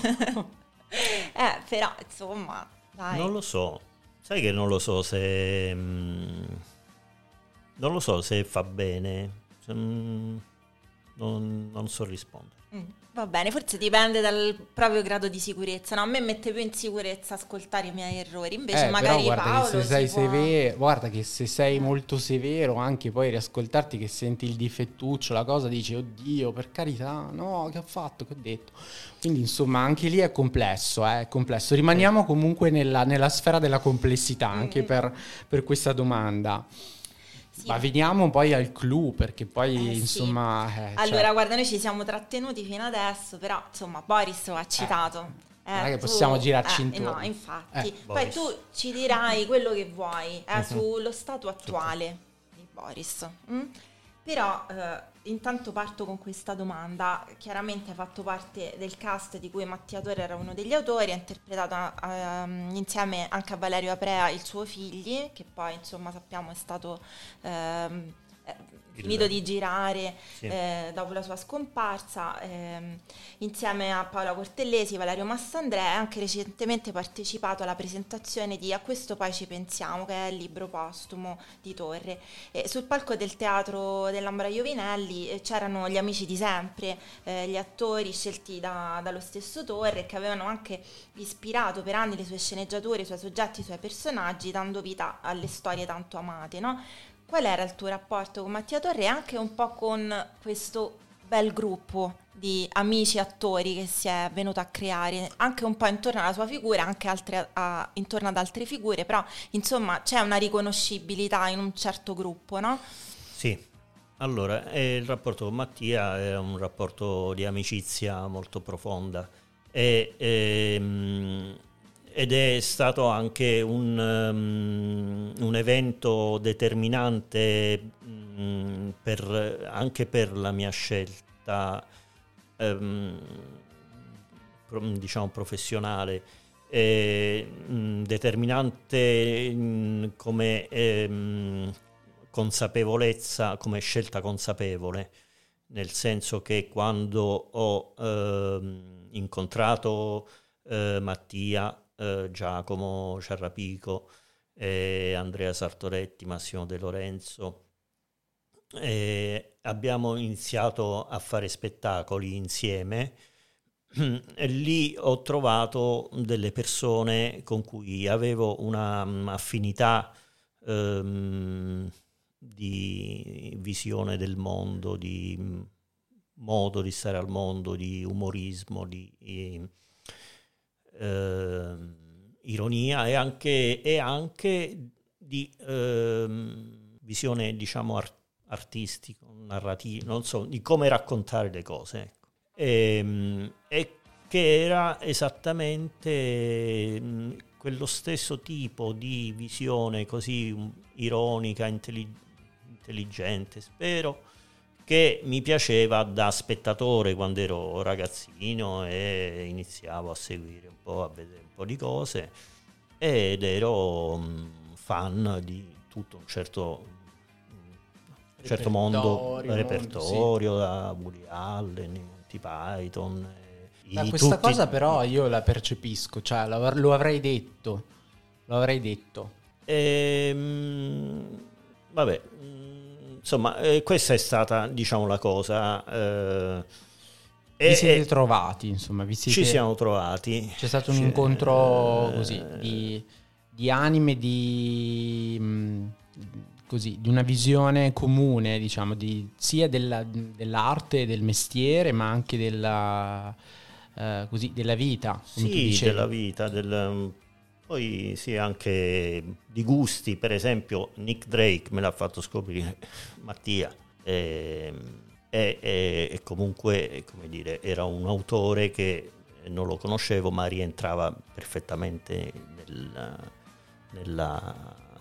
però insomma, dai. Non lo so, sai che non lo so se fa bene, non so rispondere. Va bene, forse dipende dal proprio grado di sicurezza, no? A me mette più in sicurezza ascoltare i miei errori, invece magari però guarda, Paolo che se sei severo, guarda che se sei molto severo, anche poi riascoltarti, che senti il difettuccio, la cosa, dici oddio, per carità, no, che ho fatto, che ho detto. Quindi insomma anche lì è complesso, è complesso. Rimaniamo comunque nella sfera della complessità anche per questa domanda. Sì. Ma veniamo poi al clou, perché poi insomma... allora guarda, noi ci siamo trattenuti fino adesso, però insomma Boris lo ha citato. Non è che possiamo girarci intorno. No, infatti. Poi tu ci dirai quello che vuoi sullo stato attuale di Boris. Però intanto parto con questa domanda. Chiaramente hai fatto parte del cast di cui Mattia Torre era uno degli autori, ha interpretato insieme anche a Valerio Aprea il suo figli, che poi insomma sappiamo è stato finito di girare dopo la sua scomparsa, insieme a Paola Cortellesi, Valerio Massandrea, e anche recentemente partecipato alla presentazione di A questo poi ci pensiamo, che è il libro postumo di Torre. Sul palco del teatro dell'Ambra Iovinelli c'erano gli amici di sempre, gli attori scelti dallo stesso Torre, che avevano anche ispirato per anni le sue sceneggiature, i suoi soggetti, i suoi personaggi, dando vita alle storie tanto amate, no? Qual era il tuo rapporto con Mattia Torre e anche un po' con questo bel gruppo di amici attori che si è venuto a creare, anche un po' intorno alla sua figura, anche intorno ad altre figure, però insomma c'è una riconoscibilità in un certo gruppo, no? Sì, allora il rapporto con Mattia è un rapporto di amicizia molto profonda e ed è stato anche un evento determinante anche per la mia scelta diciamo professionale, determinante come consapevolezza, come scelta consapevole, nel senso che quando ho incontrato Mattia, Giacomo Ciarrapico, Andrea Sartoretti, Massimo De Lorenzo, abbiamo iniziato a fare spettacoli insieme, e lì ho trovato delle persone con cui avevo una affinità di visione del mondo, di modo di stare al mondo, di umorismo, di ironia e anche di visione, diciamo, artistica, narrativa, non so, di come raccontare le cose, ecco. E che era esattamente quello stesso tipo di visione così ironica, intelligente, spero, che mi piaceva da spettatore quando ero ragazzino e iniziavo a seguire un po', a vedere un po' di cose, ed ero fan di tutto un certo mondo, repertorio, sì. Da Woody Allen, i Monty Python. Questa cosa però io la percepisco, cioè lo avrei detto. Vabbè, insomma, questa è stata, diciamo, la cosa. Vi siete trovati, insomma, ci siamo trovati. C'è stato un incontro così di anime, così, di una visione comune, diciamo, sia dell'arte, del mestiere, ma anche della vita, come tu dicevi. Della vita, poi sì, anche di gusti. Per esempio Nick Drake me l'ha fatto scoprire Mattia, e comunque, come dire, era un autore che non lo conoscevo, ma rientrava perfettamente nella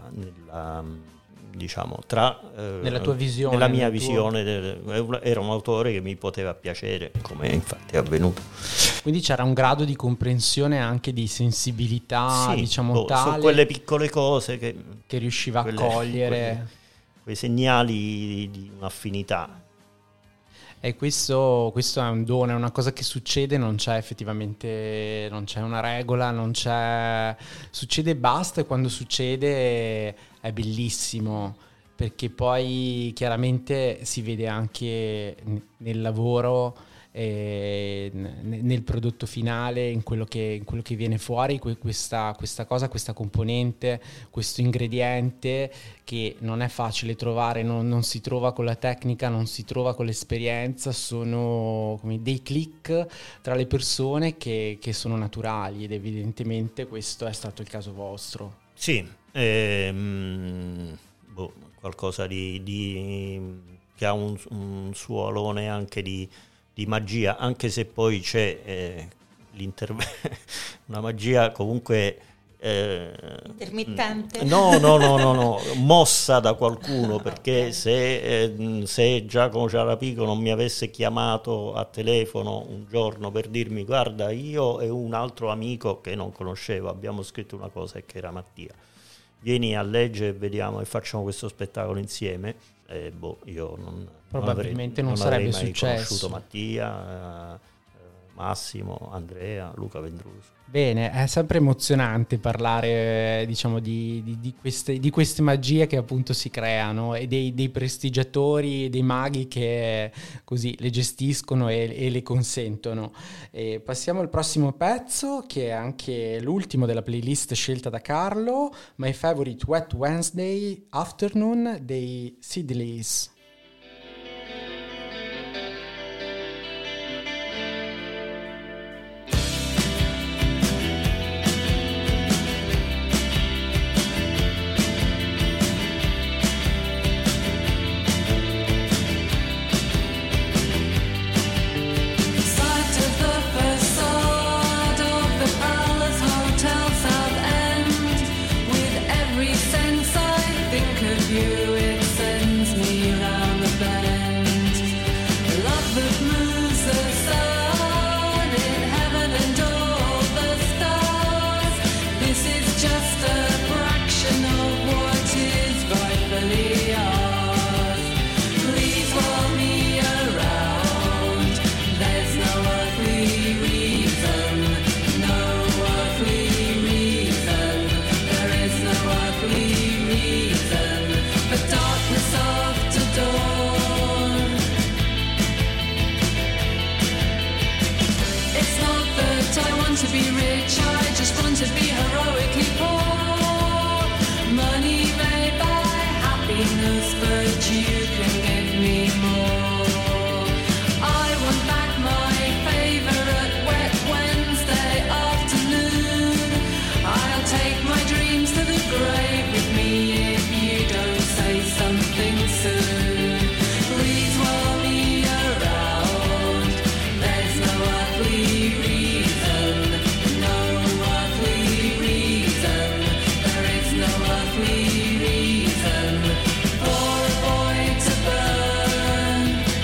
diciamo, nella tua visione, nella mia visione, era un autore che mi poteva piacere, come infatti è avvenuto. Quindi c'era un grado di comprensione, anche di sensibilità, sì, diciamo, tale, su quelle piccole cose che riusciva a cogliere, quei segnali di un'affinità. E questo è un dono, è una cosa che succede, non c'è effettivamente, non c'è una regola, succede e basta, e quando succede è bellissimo, perché poi chiaramente si vede anche nel lavoro, nel prodotto finale, in quello che viene fuori, questa cosa, questa componente, questo ingrediente che non è facile trovare, non si trova con la tecnica, non si trova con l'esperienza, sono come dei click tra le persone che sono naturali, ed evidentemente questo è stato il caso vostro. Sì, qualcosa che ha un suo alone anche di magia, anche se poi c'è una magia comunque intermittente. No, mossa da qualcuno, perché se Giacomo Ciarrapico non mi avesse chiamato a telefono un giorno per dirmi: guarda, io e un altro amico che non conoscevo abbiamo scritto una cosa, e che era Mattia, vieni a leggere, vediamo e facciamo questo spettacolo insieme, io probabilmente non sarebbe sarebbe successo. Conosciuto Mattia, Massimo, Andrea, Luca Vendruso. Bene, è sempre emozionante parlare, diciamo, di queste magie che appunto si creano, e dei prestigiatori, dei maghi che così le gestiscono e le consentono. E passiamo al prossimo pezzo, che è anche l'ultimo della playlist scelta da Carlo, My Favorite Wet Wednesday Afternoon dei Sidleys. Sight of the facade of the Palace Hotel. darkness after dawn. It's not that I want to be rich, I just want to be heroically poor. Money may buy happiness, but you can give me more. I want back my favorite wet Wednesday afternoon. I'll take my dreams to the grave with me if you don't say something soon. Please whirl me around. There's no earthly reason, no earthly reason. There is no earthly reason for a boy to burn.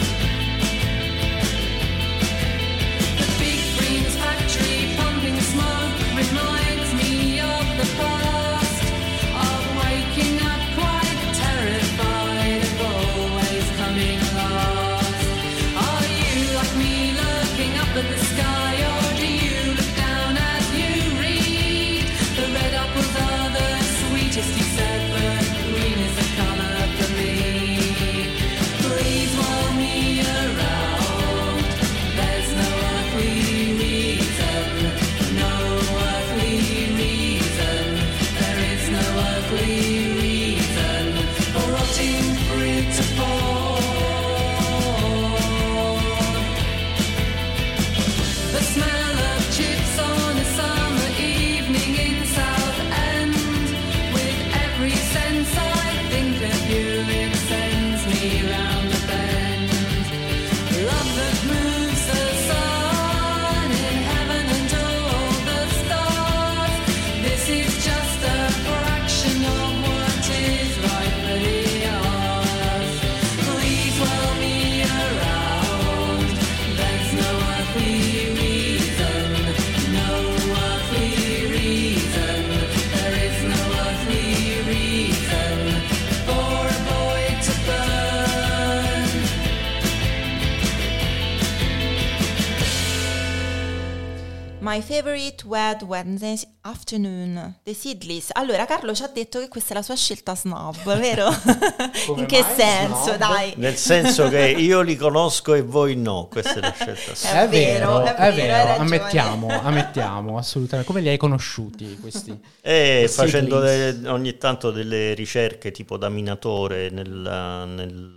The big Greens factory pumping smoke reminds me of the past, of waking up quite terrified of always coming last. Are you like me looking up at the sky, or do you look down as you read? The red apples are the sweetest, you said, but green is the color for me. Please whirl me around. There's no earthly reason, no earthly reason. There is no earthly reason for rotting fruit to fall. The smell of chips on a summer evening in Southend. With every sense I think of you, it sends me round the bend. Love that moves the sun in heaven and all the stars. This is just a fraction of what is rightfully ours. Please whirl me around. There's no earthly reason, no earthly reason. There is no earthly reason for a boy to burn. My favorite wet Wednesday afternoon, The Seedless. Allora, Carlo ci ha detto che questa è la sua scelta snob, vero? Come In che mai senso, snob? dai? Nel senso che io li conosco e voi no, questa è la scelta. È vero, hai ragione. ammettiamo, assolutamente. Come li hai conosciuti questi? Facendo Seedlings? ogni tanto delle ricerche tipo da minatore nella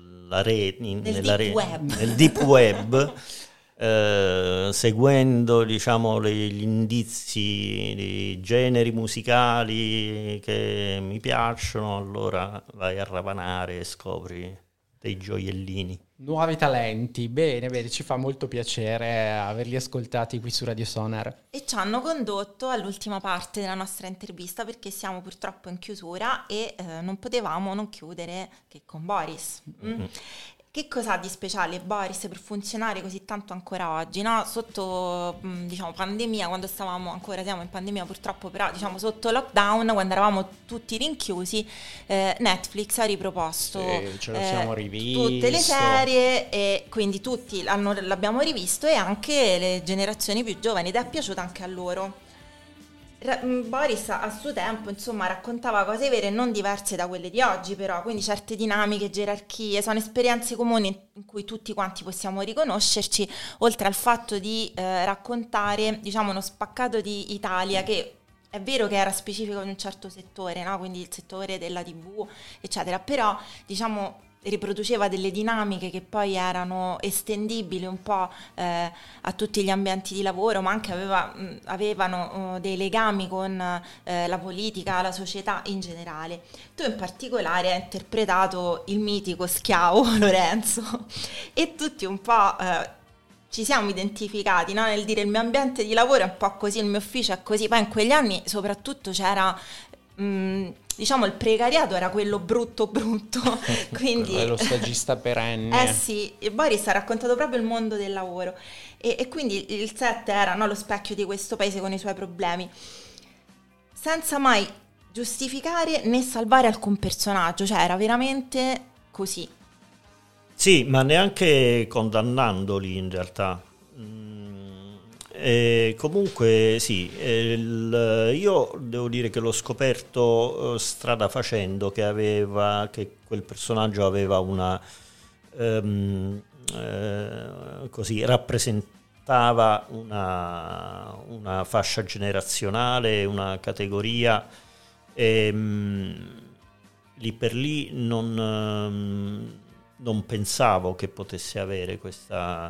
nel deep web, seguendo diciamo gli indizi di generi musicali che mi piacciono, allora vai a ravanare e scopri dei gioiellini. Nuovi talenti, bene, ci fa molto piacere averli ascoltati qui su Radio Sonar. E ci hanno condotto all'ultima parte della nostra intervista, perché siamo purtroppo in chiusura e non potevamo non chiudere che con Boris. Che cosa ha di speciale Boris per funzionare così tanto ancora oggi, no? Sotto diciamo pandemia, quando siamo in pandemia purtroppo, però diciamo sotto lockdown, quando eravamo tutti rinchiusi, Netflix ha riproposto ce lo siamo rivisto. tutte le serie, e quindi tutti l'abbiamo rivisto, e anche le generazioni più giovani, ed è piaciuto anche a loro. Boris a suo tempo insomma raccontava cose vere e non diverse da quelle di oggi, però, quindi certe dinamiche, gerarchie sono esperienze comuni in cui tutti quanti possiamo riconoscerci, oltre al fatto di raccontare diciamo uno spaccato di Italia che è vero che era specifico in un certo settore, no? Quindi il settore della TV eccetera, però diciamo riproduceva delle dinamiche che poi erano estendibili un po' a tutti gli ambienti di lavoro, ma anche avevano dei legami con la politica, la società in generale. Tu in particolare hai interpretato il mitico Schiavo Lorenzo e tutti un po' ci siamo identificati, no? Nel dire il mio ambiente di lavoro è un po' così, il mio ufficio è così. Poi in quegli anni soprattutto c'era diciamo il precariato era quello brutto, quindi è lo stagista perenne. Sì, Boris ha raccontato proprio il mondo del lavoro e quindi il set era, no, lo specchio di questo paese con i suoi problemi, senza mai giustificare né salvare alcun personaggio, cioè era veramente così. Sì, ma neanche condannandoli in realtà. Comunque sì, io devo dire che l'ho scoperto strada facendo, che quel personaggio aveva una così rappresentava una fascia generazionale, una categoria, e lì per lì non pensavo che potesse avere questa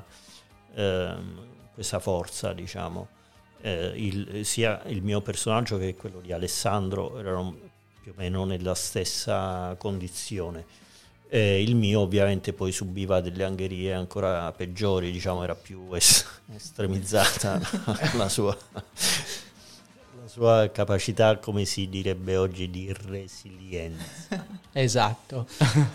forza, diciamo. Sia il mio personaggio che quello di Alessandro erano più o meno nella stessa condizione. Il mio ovviamente poi subiva delle angherie ancora peggiori, diciamo, era più estremizzata la sua capacità, come si direbbe oggi, di resilienza. Esatto.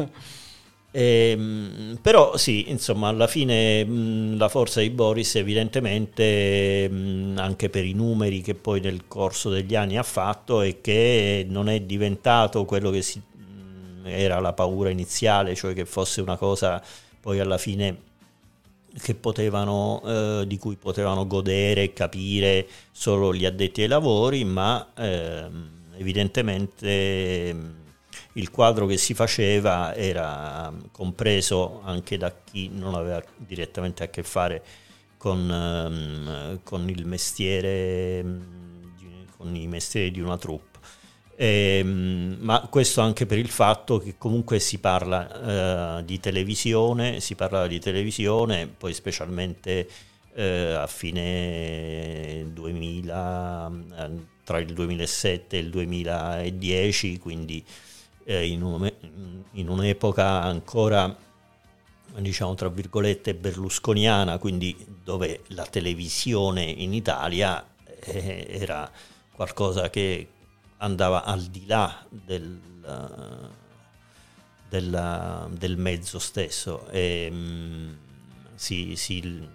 Però sì, insomma, alla fine la forza di Boris evidentemente, anche per i numeri che poi nel corso degli anni ha fatto, è che non è diventato quello che era la paura iniziale, cioè che fosse una cosa poi alla fine che di cui potevano godere e capire solo gli addetti ai lavori, ma evidentemente il quadro che si faceva era compreso anche da chi non aveva direttamente a che fare con il mestiere, con i mestieri di una troupe. Ma questo anche per il fatto che comunque si parla di televisione, poi specialmente a fine 2000, tra il 2007 e il 2010, quindi in un'epoca ancora, diciamo tra virgolette, berlusconiana, quindi dove la televisione in Italia era qualcosa che andava al di là del mezzo stesso, e si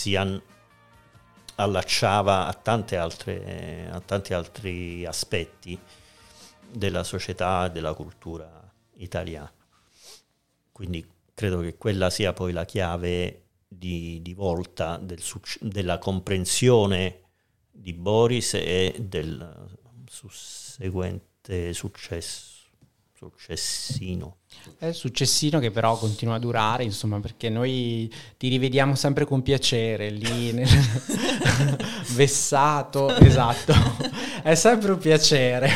allacciava a tanti altri aspetti della società e della cultura italiana. Quindi credo che quella sia poi la chiave di volta della comprensione di Boris e del susseguente successino. È il successino che però continua a durare, insomma, perché noi ti rivediamo sempre con piacere lì vessato, esatto, è sempre un piacere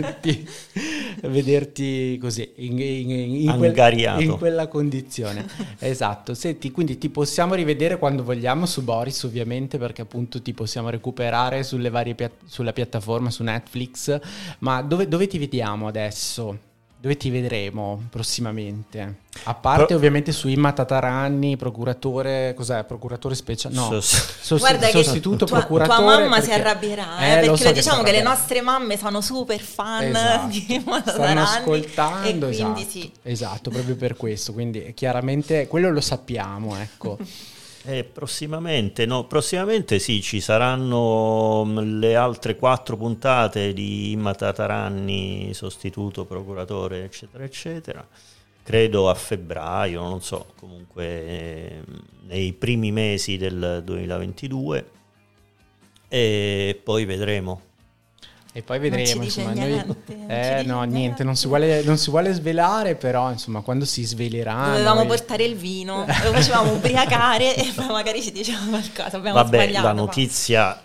vederti così in quella condizione. Esatto. Senti, quindi ti possiamo rivedere quando vogliamo su Boris, ovviamente, perché appunto ti possiamo recuperare sulle varie sulla piattaforma, su Netflix, ma dove ti vediamo adesso? Dove ti vedremo prossimamente? A parte ovviamente su Imma Tataranni, procuratore, cos'è? Procuratore speciale? No, guarda sostituto che procuratore. Tua mamma perché, si arrabbierà, perché so diciamo che le nostre mamme sono super fan di Imma Tataranni. Stanno ascoltando, e quindi esatto, sì. Esatto, proprio per questo, quindi chiaramente quello lo sappiamo, ecco. Prossimamente sì, ci saranno le altre 4 puntate di Imma Tataranni, sostituto procuratore, eccetera eccetera, credo a febbraio, non so, comunque nei primi mesi del 2022, e poi vedremo. E poi vedremo, insomma, niente, non si vuole svelare, però insomma quando si svelerà dovevamo portare il vino, lo facevamo ubriacare e poi magari ci dicevamo qualcosa. Vabbè, la notizia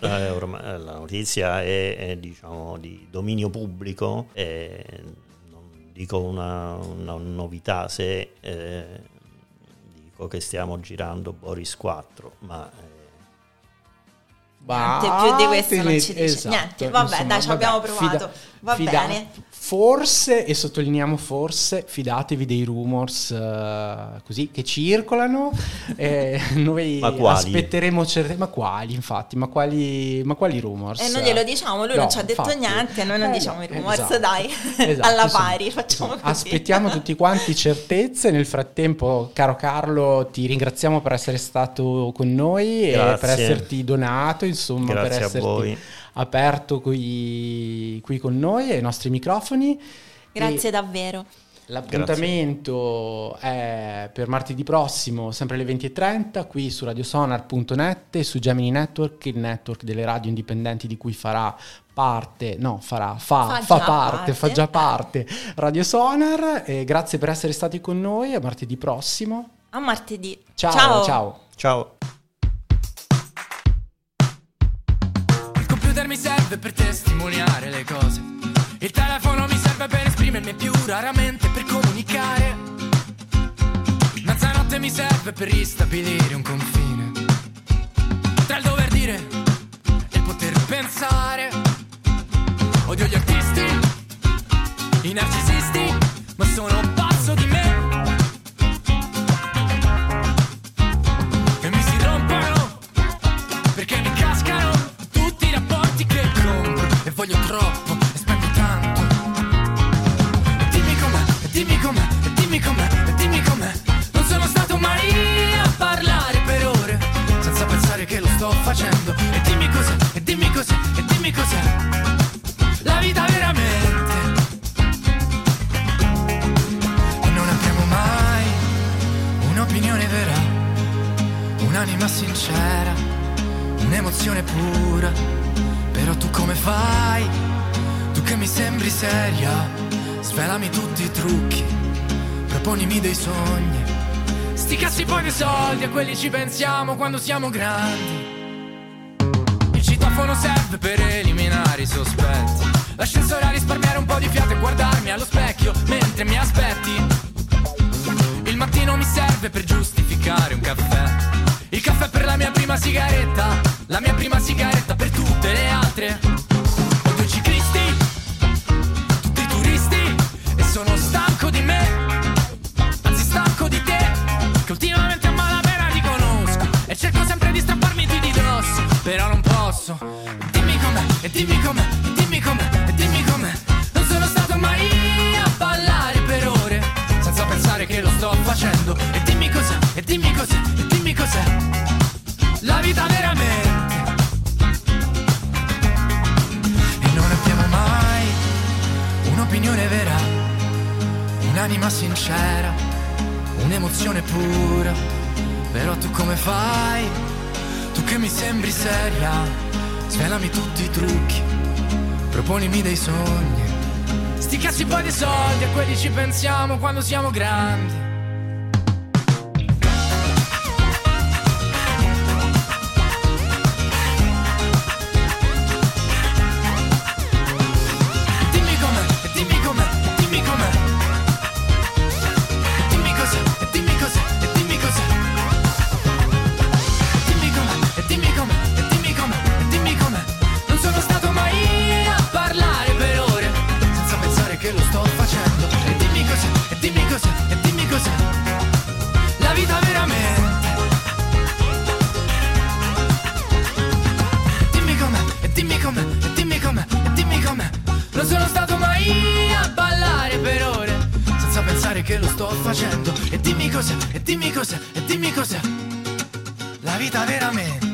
è diciamo di dominio pubblico, non dico una novità se dico che stiamo girando Boris 4, ma niente più di questo non ci dice. Esatto, niente, vabbè, insomma, dai, ci abbiamo provato. Va bene. Forse, e sottolineiamo forse, fidatevi dei rumors così che circolano. Noi aspetteremo ma quali, infatti? Ma quali rumors? E non glielo diciamo, lui non ci ha detto niente, noi non diciamo i rumors, esatto, dai, esatto, alla pari, facciamo così. Aspettiamo tutti quanti certezze. Nel frattempo, caro Carlo, ti ringraziamo per essere stato con noi. Grazie. E per esserti donato, insomma, grazie, per esserti a voi, aperto qui con noi ai nostri microfoni. Grazie davvero. L'appuntamento è per martedì prossimo, sempre alle 20:30, qui su radiosonar.net e su Gemini Network, il network delle radio indipendenti di cui fa già parte Radio Sonar. E grazie per essere stati con noi, a martedì prossimo. A martedì. Ciao. Il computer mi serve per testimoniare le cose, il telefono mi serve per esprimermi, più raramente per comunicare. Mezzanotte mi serve per ristabilire un confine tra il dover dire e il poter pensare. Odio gli artisti, i narcisisti, ma sono pazzo di me. E mi si rompono perché mi cascano tutti i rapporti che compro e voglio troppo e spendo tanto. E dimmi com'è, e dimmi com'è. Non sono stato mai a parlare per ore senza pensare che lo sto facendo. E dimmi cos'è, e dimmi cos'è, e dimmi cos'è la vita veramente. E non abbiamo mai un'opinione vera, un'anima sincera, un'emozione pura. Però tu come fai? Tu che mi sembri seria, svelami tutti i trucchi, proponimi dei sogni. Sti cazzi poi dei soldi, a quelli ci pensiamo quando siamo grandi. Il citofono serve per eliminare i sospetti, l'ascensore a risparmiare un po' di fiato e guardarmi allo specchio mentre mi aspetti. Il mattino mi serve per giustificare un caffè, il caffè per la mia prima sigaretta, la mia prima sigaretta per tutte le altre. Odio i ciclisti, tutti i turisti, e sono stanco di me, anzi stanco di te, che ultimamente a malapena ti conosco e cerco sempre di strapparmi di dosso, però non posso. Dimmi com'è, e dimmi com'è, e dimmi com'è, e dimmi com'è. Non sono stato mai a ballare per ore senza pensare che lo sto facendo. E dimmi cos'è, e dimmi cos'è, e dimmi cos'è la vita veramente. E non abbiamo mai un'opinione vera, un'anima sincera, un'emozione pura. Però tu come fai? Tu che mi sembri seria, svelami tutti i trucchi, proponimi dei sogni. Sti cazzi poi dei soldi, a quelli ci pensiamo quando siamo grandi. Dimmi com'è, e dimmi com'è, e dimmi com'è. E dimmi cos'è, e dimmi cos'è, e dimmi cos'è. Dimmi com'è, e dimmi com'è, e dimmi com'è, e dimmi com'è. Non sono stato mai a parlare per ore senza pensare che lo sto facendo. E dimmi cos'è, e dimmi cos'è, e dimmi cos'è la vita veramente. Dimmi com'è, e dimmi com'è, e dimmi com'è, e dimmi com'è. Non sono stato mai a ballare per ore senza pensare che lo sto facendo. E dimmi cos'è, e dimmi cos'è, e dimmi cos'è la vita veramente.